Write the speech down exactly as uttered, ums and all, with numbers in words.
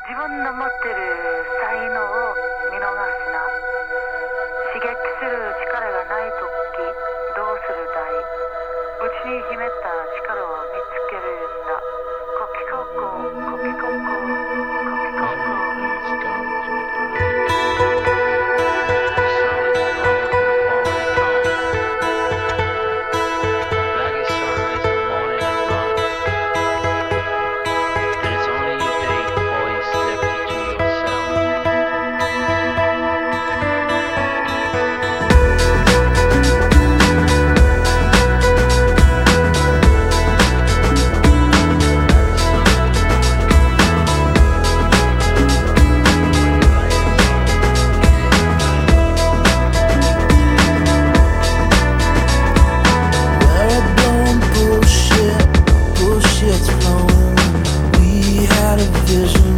自分の持ってる才能を見逃すな。刺激する力がないときどうするだい。内に秘めた力を見つけるんだ。コキコココキコココキココ。 It's flowing. We had a vision.